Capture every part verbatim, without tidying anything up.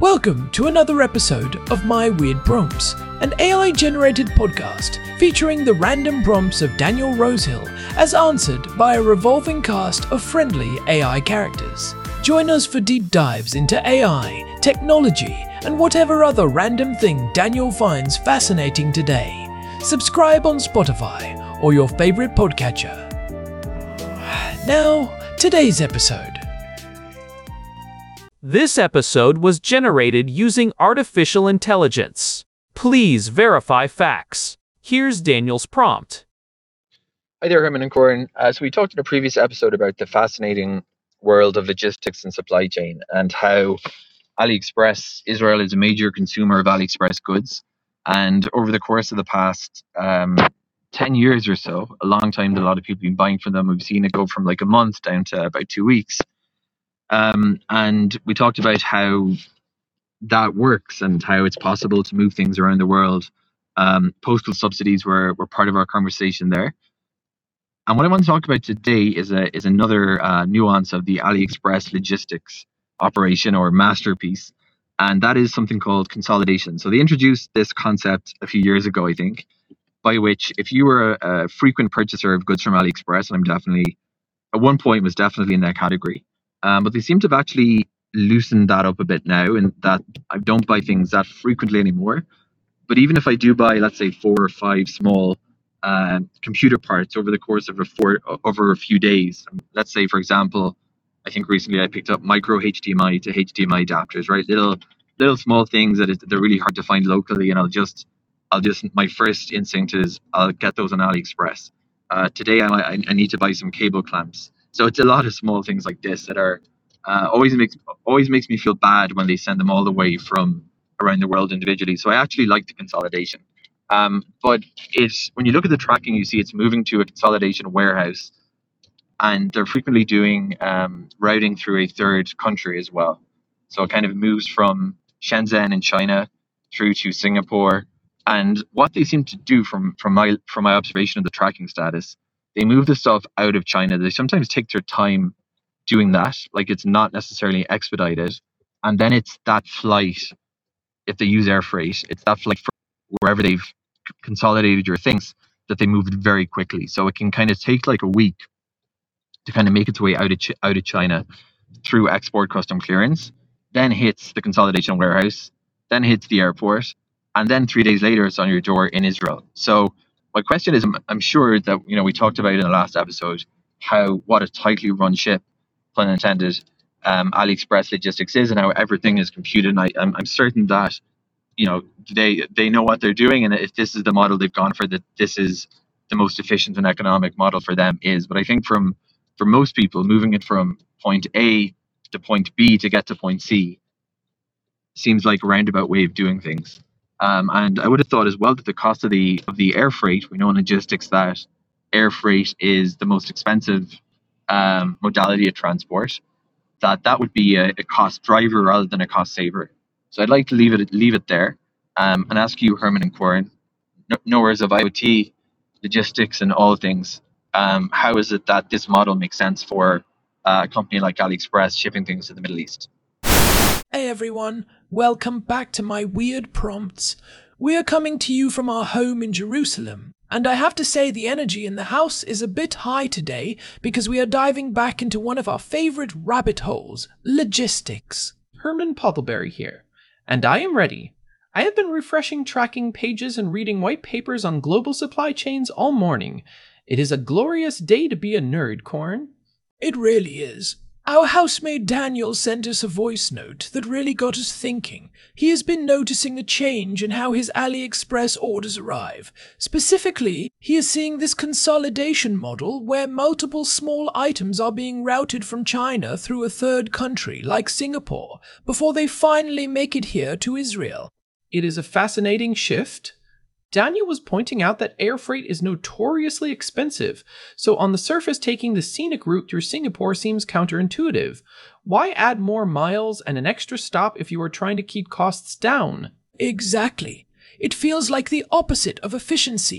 Welcome to another episode of My Weird Prompts, an A I-generated podcast featuring the random prompts of Daniel Rosehill as answered by a revolving cast of friendly A I characters. Join us for deep dives into A I, technology, and whatever other random thing Daniel finds fascinating today. Subscribe on Spotify or your favorite podcatcher. Now, today's episode. This episode was generated using artificial intelligence. Please verify facts. Here's Daniel's prompt. Hi there, Herman and Corin. Uh, so we talked in a previous episode about the fascinating world of logistics and supply chain and how AliExpress, Israel is a major consumer of AliExpress goods. And over the course of the past um, ten years or so, a long time that a lot of people have been buying from them, we've seen it go from like a month down to about two weeks. Um, and we talked about how that works and how it's possible to move things around the world. Um, postal subsidies were, were part of our conversation there. And what I want to talk about today is a is another uh, nuance of the AliExpress logistics operation or masterpiece, and that is something called consolidation. So they introduced this concept a few years ago, I think, by which if you were a, a frequent purchaser of goods from AliExpress, and I'm definitely, at one point was definitely in that category, um, but they seem to have actually loosened that up a bit now, and that I don't buy things that frequently anymore. But even if I do buy, let's say, four or five small uh, computer parts over the course of a four, over a few days, let's say, for example, I think recently I picked up micro H D M I to H D M I adapters, right? Little, little small things that is, they're really hard to find locally, and I'll just, I'll just, my first instinct is I'll get those on AliExpress. Uh, today I, I need to buy some cable clamps. So it's a lot of small things like this that are uh, always makes always makes me feel bad when they send them all the way from around the world individually. So I actually like the consolidation. Um, but it's when you look at the tracking, you see it's moving to a consolidation warehouse, and they're frequently doing um, routing through a third country as well. So it kind of moves from Shenzhen in China through to Singapore. And what they seem to do from from my from my observation of the tracking status, they move the stuff out of China. They sometimes take their time doing that, like it's not necessarily expedited. And then it's that flight, if they use air freight, it's that flight from wherever they've consolidated your things that they move it very quickly. So it can kind of take like a week to kind of make its way out of, Ch- out of China through export custom clearance, then hits the consolidation warehouse, then hits the airport, and then three days later it's on your door in Israel. So my question is, I'm, I'm sure that, you know, we talked about in the last episode how what a tightly run ship, pun intended, um, AliExpress logistics is, and how everything is computed. And I, I'm, I'm certain that, you know, they they know what they're doing, and if this is the model they've gone for, that this is the most efficient and economic model for them is. But I think from for most people, moving it from point A to point B to get to point C seems like a roundabout way of doing things. Um, and I would have thought as well that the cost of the of the air freight, we know in logistics that air freight is the most expensive um, modality of transport, that that would be a, a cost driver rather than a cost saver. So I'd like to leave it leave it there um, and ask you, Herman and Corin, no, knowers of IoT, logistics, and all things, um, how is it that this model makes sense for uh, a company like AliExpress shipping things to the Middle East? Hey everyone, welcome back to My Weird Prompts. We are coming to you from our home in Jerusalem, and I have to say the energy in the house is a bit high today because we are diving back into one of our favorite rabbit holes, logistics. Herman Pottleberry here, and I am ready. I have been refreshing tracking pages and reading white papers on global supply chains all morning. It is a glorious day to be a nerd, Corin. It really is. Our housemate Daniel sent us a voice note that really got us thinking. He has been noticing a change in how his AliExpress orders arrive. Specifically, he is seeing this consolidation model where multiple small items are being routed from China through a third country like Singapore before they finally make it here to Israel. It is a fascinating shift. Daniel was pointing out that air freight is notoriously expensive, so on the surface taking the scenic route through Singapore seems counterintuitive. Why add more miles and an extra stop if you are trying to keep costs down? Exactly. It feels like the opposite of efficiency.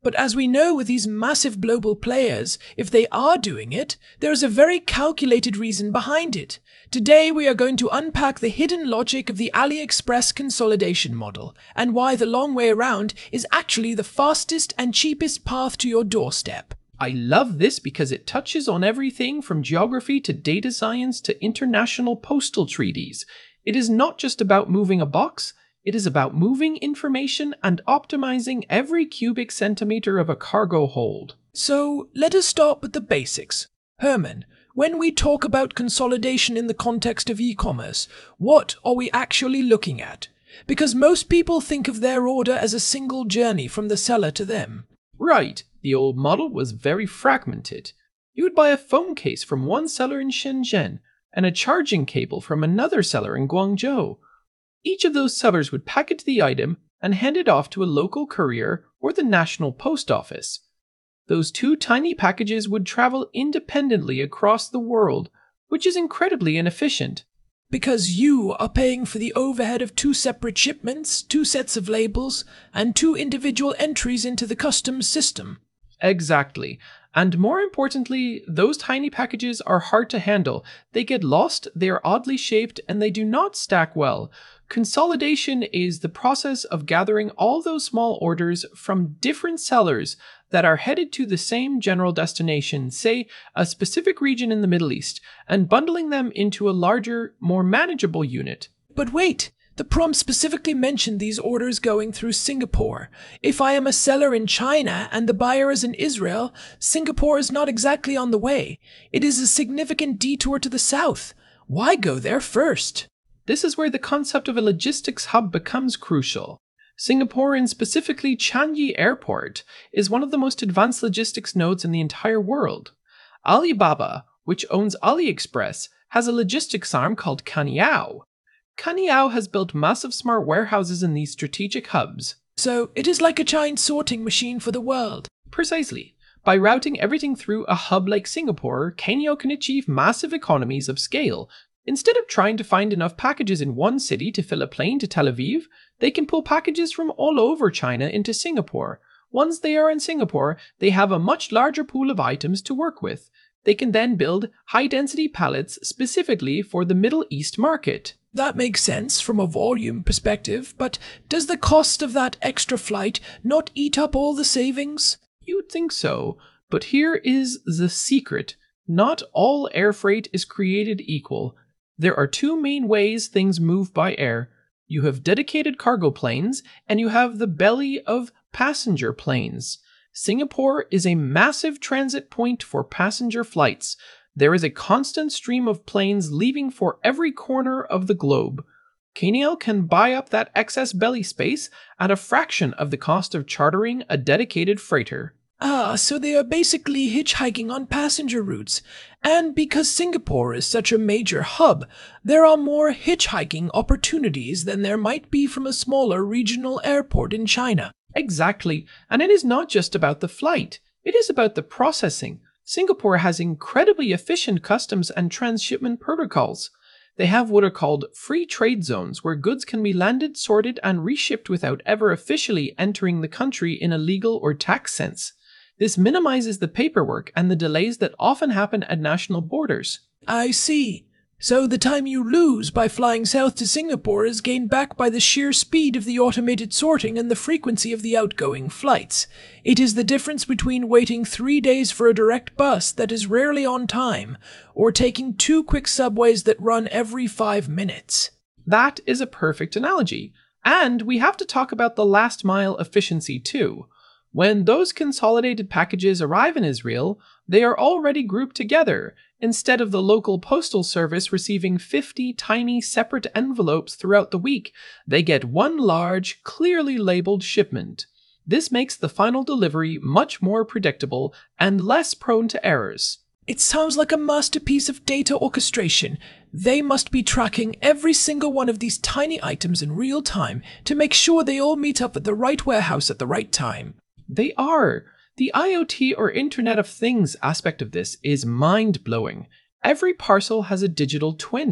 But as we know with these massive global players, if they are doing it, there is a very calculated reason behind it. Today we are going to unpack the hidden logic of the AliExpress consolidation model, and why the long way around is actually the fastest and cheapest path to your doorstep. I love this because it touches on everything from geography to data science to international postal treaties. It is not just about moving a box, it is about moving information and optimizing every cubic centimeter of a cargo hold. So let us start with the basics. Herman, when we talk about consolidation in the context of e-commerce, what are we actually looking at? Because most people think of their order as a single journey from the seller to them. Right, the old model was very fragmented. You would buy a phone case from one seller in Shenzhen and a charging cable from another seller in Guangzhou. Each of those sellers would package the item and hand it off to a local courier or the national post office. Those two tiny packages would travel independently across the world, which is incredibly inefficient. Because you are paying for the overhead of two separate shipments, two sets of labels, and two individual entries into the customs system. Exactly. And more importantly, those tiny packages are hard to handle. They get lost, they are oddly shaped, and they do not stack well. Consolidation is the process of gathering all those small orders from different sellers that are headed to the same general destination, say a specific region in the Middle East, and bundling them into a larger, more manageable unit. But wait! The prompt specifically mentioned these orders going through Singapore. If I am a seller in China and the buyer is in Israel, Singapore is not exactly on the way. It is a significant detour to the south. Why go there first? This is where the concept of a logistics hub becomes crucial. Singapore, and specifically Changi Airport, is one of the most advanced logistics nodes in the entire world. Alibaba, which owns AliExpress, has a logistics arm called Cainiao. Cainiao has built massive smart warehouses in these strategic hubs. So it is like a giant sorting machine for the world. Precisely. By routing everything through a hub like Singapore, Cainiao can achieve massive economies of scale. Instead of trying to find enough packages in one city to fill a plane to Tel Aviv, they can pull packages from all over China into Singapore. Once they are in Singapore, they have a much larger pool of items to work with. They can then build high-density pallets specifically for the Middle East market. That makes sense from a volume perspective, but does the cost of that extra flight not eat up all the savings? You'd think so, but here is the secret. Not all air freight is created equal. There are two main ways things move by air. You have dedicated cargo planes, and you have the belly of passenger planes. Singapore is a massive transit point for passenger flights. There is a constant stream of planes leaving for every corner of the globe. Cainiao can buy up that excess belly space at a fraction of the cost of chartering a dedicated freighter. Ah, so they are basically hitchhiking on passenger routes. And because Singapore is such a major hub, there are more hitchhiking opportunities than there might be from a smaller regional airport in China. Exactly, and it is not just about the flight. It is about the processing. Singapore has incredibly efficient customs and transshipment protocols. They have what are called free trade zones, where goods can be landed, sorted, and reshipped without ever officially entering the country in a legal or tax sense. This minimizes the paperwork and the delays that often happen at national borders. I see. So the time you lose by flying south to Singapore is gained back by the sheer speed of the automated sorting and the frequency of the outgoing flights. It is the difference between waiting three days for a direct bus that is rarely on time, or taking two quick subways that run every five minutes. That is a perfect analogy. And we have to talk about the last mile efficiency too. When those consolidated packages arrive in Israel, they are already grouped together, instead of the local postal service receiving fifty tiny separate envelopes throughout the week. They get one large, clearly labeled shipment. This makes the final delivery much more predictable and less prone to errors. It sounds like a masterpiece of data orchestration. They must be tracking every single one of these tiny items in real time to make sure they all meet up at the right warehouse at the right time. They are. The IoT or Internet of Things aspect of this is mind-blowing. Every parcel has a digital twin.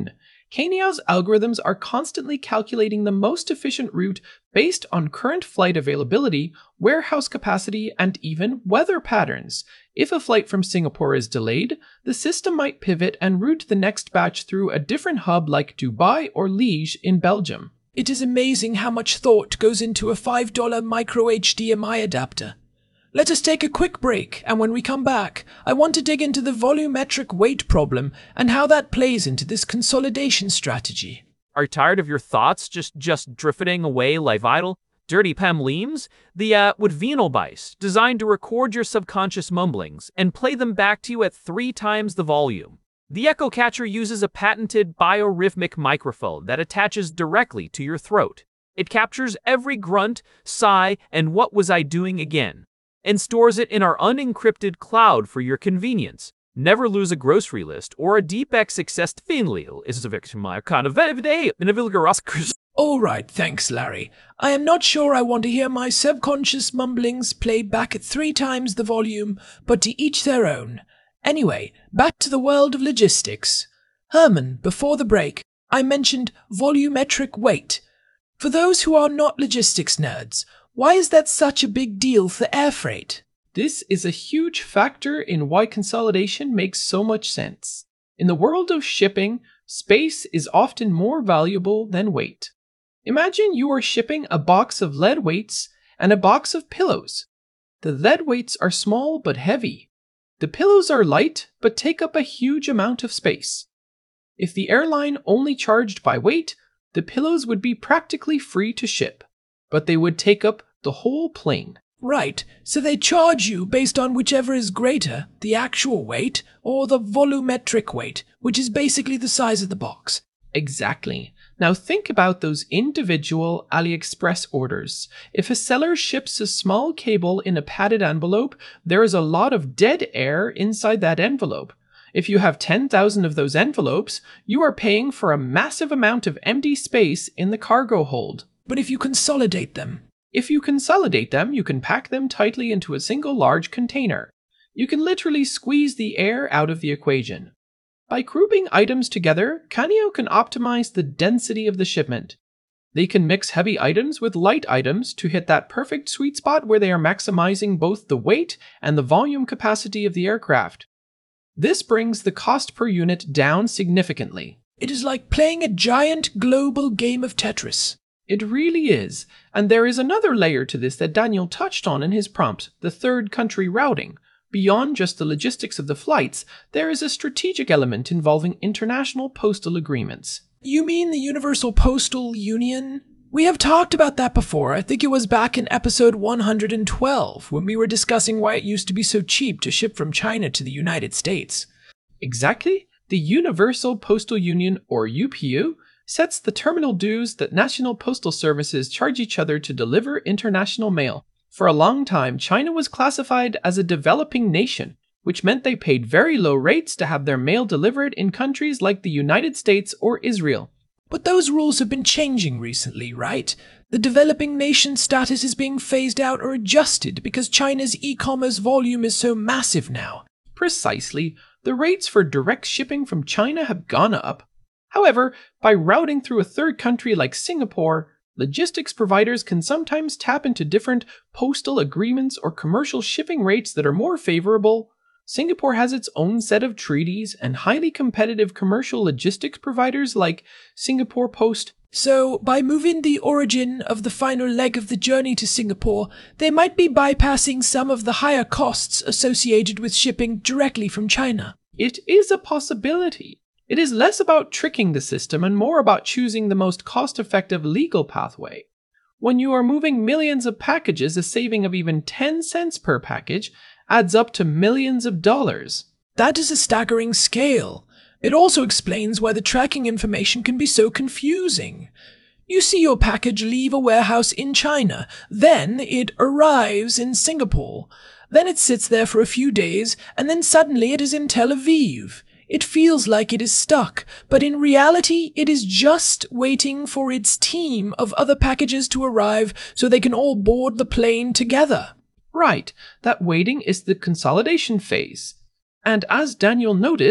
Cainiao's algorithms are constantly calculating the most efficient route based on current flight availability, warehouse capacity, and even weather patterns. If a flight from Singapore is delayed, the system might pivot and route the next batch through a different hub like Dubai or Liège in Belgium. It is amazing how much thought goes into a five dollar micro H D M I adapter. Let us take a quick break, and when we come back, I want to dig into the volumetric weight problem and how that plays into this consolidation strategy. Are you tired of your thoughts just just drifting away like idle, dirty pamleams? The uh, with Venalbice, designed to record your subconscious mumblings and play them back to you at three times the volume. The Echo Catcher uses a patented biorhythmic microphone that attaches directly to your throat. It captures every grunt, sigh, and what was I doing again, and stores it in our unencrypted cloud for your convenience. Never lose a grocery list or a deep X success Finleel is a victim of kind of day in a Vilgaroskers. All right, thanks, Larry. I am not sure I want to hear my subconscious mumblings played back at three times the volume, but to each their own. Anyway, back to the world of logistics. Herman, before the break, I mentioned volumetric weight. For those who are not logistics nerds, why is that such a big deal for air freight? This is a huge factor in why consolidation makes so much sense. In the world of shipping, space is often more valuable than weight. Imagine you are shipping a box of lead weights and a box of pillows. The lead weights are small but heavy. The pillows are light but take up a huge amount of space. If the airline only charged by weight, the pillows would be practically free to ship, but they would take up the whole plane. Right, so they charge you based on whichever is greater, the actual weight, or the volumetric weight, which is basically the size of the box. Exactly. Now think about those individual AliExpress orders. If a seller ships a small cable in a padded envelope, there is a lot of dead air inside that envelope. If you have ten thousand of those envelopes, you are paying for a massive amount of empty space in the cargo hold. But if you consolidate them? If you consolidate them, you can pack them tightly into a single large container. You can literally squeeze the air out of the equation. By grouping items together, Cainio can optimize the density of the shipment. They can mix heavy items with light items to hit that perfect sweet spot where they are maximizing both the weight and the volume capacity of the aircraft. This brings the cost per unit down significantly. It is like playing a giant global game of Tetris. It really is, and there is another layer to this that Daniel touched on in his prompt, the third country routing. Beyond just the logistics of the flights, there is a strategic element involving international postal agreements. You mean the Universal Postal Union? We have talked about that before. I think it was back in episode one hundred twelve, when we were discussing why it used to be so cheap to ship from China to the United States. Exactly. The Universal Postal Union, or U P U, sets the terminal dues that national postal services charge each other to deliver international mail. For a long time, China was classified as a developing nation, which meant they paid very low rates to have their mail delivered in countries like the United States or Israel. But those rules have been changing recently, right? The developing nation status is being phased out or adjusted because China's e-commerce volume is so massive now. Precisely. The rates for direct shipping from China have gone up. However, by routing through a third country like Singapore, logistics providers can sometimes tap into different postal agreements or commercial shipping rates that are more favorable. Singapore has its own set of treaties and highly competitive commercial logistics providers like Singapore Post. So, by moving the origin of the final leg of the journey to Singapore, they might be bypassing some of the higher costs associated with shipping directly from China. It is a possibility. It is less about tricking the system and more about choosing the most cost-effective legal pathway. When you are moving millions of packages, a saving of even ten cents per package adds up to millions of dollars. That is a staggering scale. It also explains why the tracking information can be so confusing. You see your package leave a warehouse in China, then it arrives in Singapore, then it sits there for a few days, and then suddenly it is in Tel Aviv. It feels like it is stuck, but in reality, it is just waiting for its team of other packages to arrive so they can all board the plane together. Right, that waiting is the consolidation phase. And as Daniel noticed,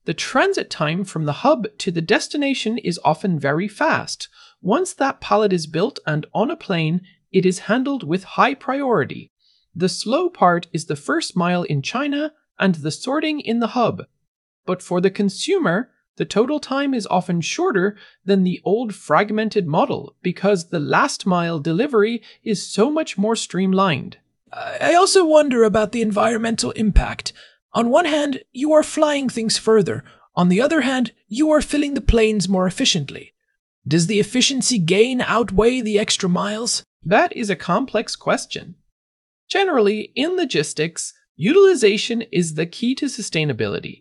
The transit time from the hub to the destination is often very fast. Once that pallet is built and on a plane, it is handled with high priority. The slow part is the first mile in China and the sorting in the hub. But for the consumer, the total time is often shorter than the old fragmented model because the last mile delivery is so much more streamlined. I also wonder about the environmental impact. On one hand, you are flying things further. On the other hand, you are filling the planes more efficiently. Does the efficiency gain outweigh the extra miles? That is a complex question. Generally, in logistics, utilization is the key to sustainability.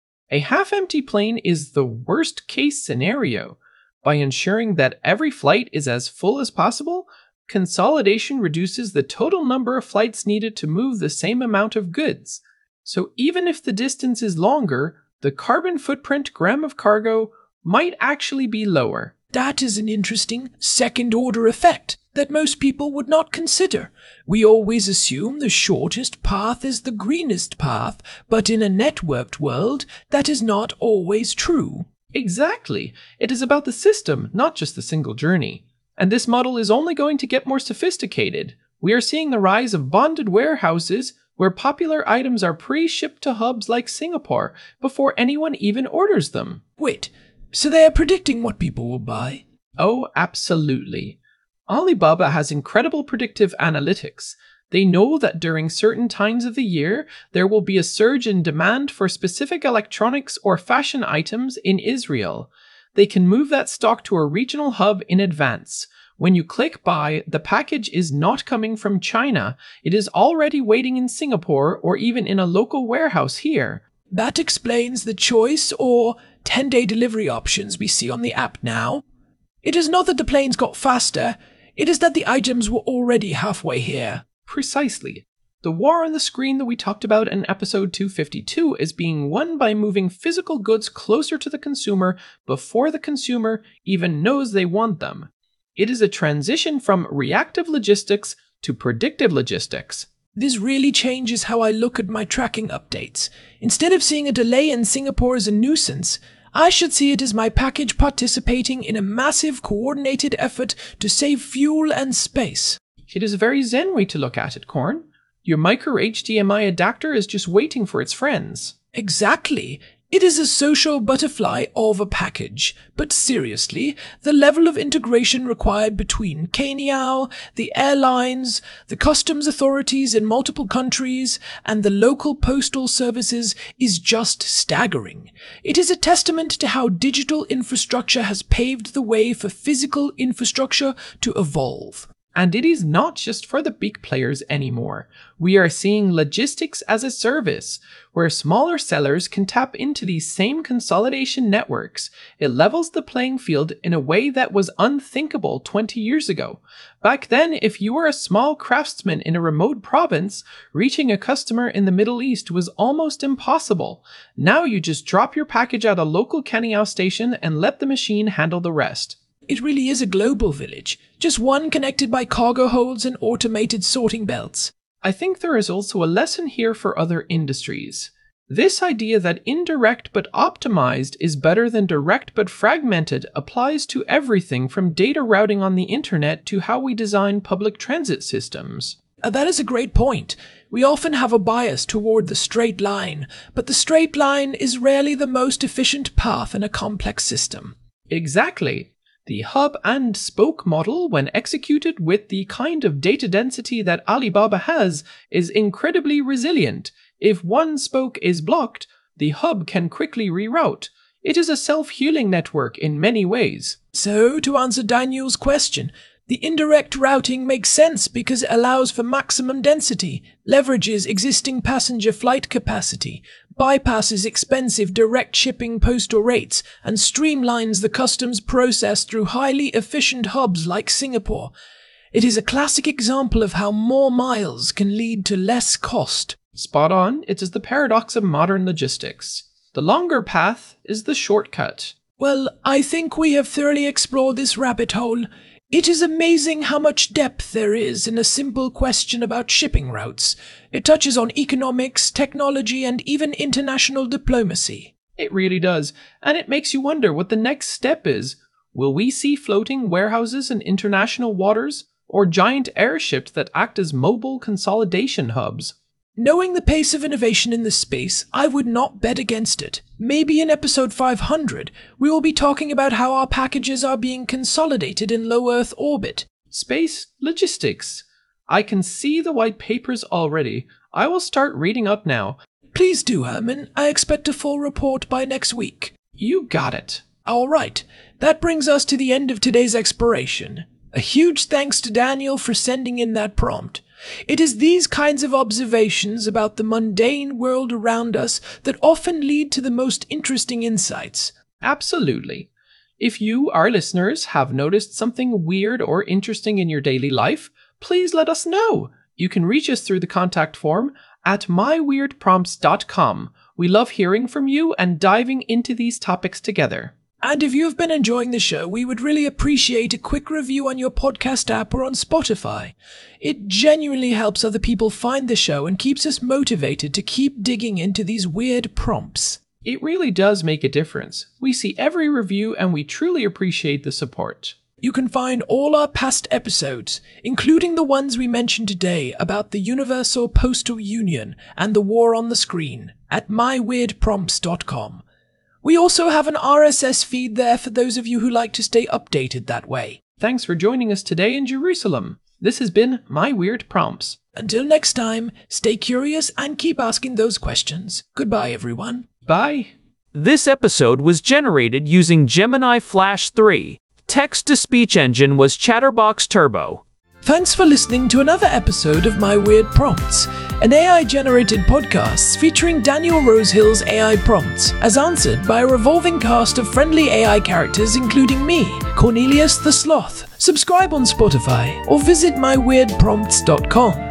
A half-empty plane is the worst-case scenario. By ensuring that every flight is as full as possible, consolidation reduces the total number of flights needed to move the same amount of goods. So even if the distance is longer, the carbon footprint gram of cargo might actually be lower. That is an interesting second-order effect that most people would not consider. We always assume the shortest path is the greenest path, but in a networked world, that is not always true. Exactly. It is about the system, not just the single journey. And this model is only going to get more sophisticated. We are seeing the rise of bonded warehouses where popular items are pre-shipped to hubs like Singapore before anyone even orders them. Wait, so they are predicting what people will buy? Oh, absolutely. Alibaba has incredible predictive analytics. They know that during certain times of the year, there will be a surge in demand for specific electronics or fashion items in Israel. They can move that stock to a regional hub in advance. When you click buy, the package is not coming from China. It is already waiting in Singapore or even in a local warehouse here. That explains the choice or ten-day delivery options we see on the app now. It is not that the planes got faster, it is that the items were already halfway here. Precisely. The war on the screen that we talked about in episode two fifty-two is being won by moving physical goods closer to the consumer before the consumer even knows they want them. It is a transition from reactive logistics to predictive logistics. This really changes how I look at my tracking updates. Instead of seeing a delay in Singapore as a nuisance, I should see it as my package participating in a massive coordinated effort to save fuel and space. It is a very zen way to look at it, Korn. Your micro H D M I adapter is just waiting for its friends. Exactly. It is a social butterfly of a package. But seriously, the level of integration required between Cainiao, the airlines, the customs authorities in multiple countries, and the local postal services is just staggering. It is a testament to how digital infrastructure has paved the way for physical infrastructure to evolve. And it is not just for the big players anymore. We are seeing logistics as a service, where smaller sellers can tap into these same consolidation networks. It levels the playing field in a way that was unthinkable twenty years ago. Back then, if you were a small craftsman in a remote province, reaching a customer in the Middle East was almost impossible. Now you just drop your package at a local Cainiao station and let the machine handle the rest. It really is a global village, just one connected by cargo holds and automated sorting belts. I think there is also a lesson here for other industries. This idea that indirect but optimized is better than direct but fragmented applies to everything from data routing on the internet to how we design public transit systems. Uh, that is a great point. We often have a bias toward the straight line, but the straight line is rarely the most efficient path in a complex system. Exactly. The hub and spoke model, when executed with the kind of data density that Alibaba has, is incredibly resilient. If one spoke is blocked, the hub can quickly reroute. It is a self-healing network in many ways. So, to answer Daniel's question, the indirect routing makes sense because it allows for maximum density, leverages existing passenger flight capacity, bypasses expensive direct shipping postal rates, and streamlines the customs process through highly efficient hubs like Singapore. It is a classic example of how more miles can lead to less cost. Spot on. It is the paradox of modern logistics. The longer path is the shortcut. Well, I think we have thoroughly explored this rabbit hole. It is amazing how much depth there is in a simple question about shipping routes. It touches on economics, technology, and even international diplomacy. It really does, and it makes you wonder what the next step is. Will we see floating warehouses in international waters, or giant airships that act as mobile consolidation hubs? Knowing the pace of innovation in this space, I would not bet against it. Maybe in episode five hundred, we will be talking about how our packages are being consolidated in low Earth orbit. Space logistics. I can see the white papers already. I will start reading up now. Please do, Herman. I expect a full report by next week. You got it. All right. That brings us to the end of today's exploration. A huge thanks to Daniel for sending in that prompt. It is these kinds of observations about the mundane world around us that often lead to the most interesting insights. Absolutely. If you, our listeners, have noticed something weird or interesting in your daily life, please let us know. You can reach us through the contact form at my weird prompts dot com. We love hearing from you and diving into these topics together. And if you've been enjoying the show, we would really appreciate a quick review on your podcast app or on Spotify. It genuinely helps other people find the show and keeps us motivated to keep digging into these weird prompts. It really does make a difference. We see every review and we truly appreciate the support. You can find all our past episodes, including the ones we mentioned today about the Universal Postal Union and the war on the screen, at my weird prompts dot com. We also have an R S S feed there for those of you who like to stay updated that way. Thanks for joining us today in Jerusalem. This has been My Weird Prompts. Until next time, stay curious and keep asking those questions. Goodbye, everyone. Bye. This episode was generated using Gemini Flash three. Text-to-speech engine was Chatterbox Turbo. Thanks for listening to another episode of My Weird Prompts, an A I-generated podcast featuring Daniel Rosehill's A I prompts, as answered by a revolving cast of friendly A I characters including me, Cornelius the Sloth. Subscribe on Spotify or visit my weird prompts dot com.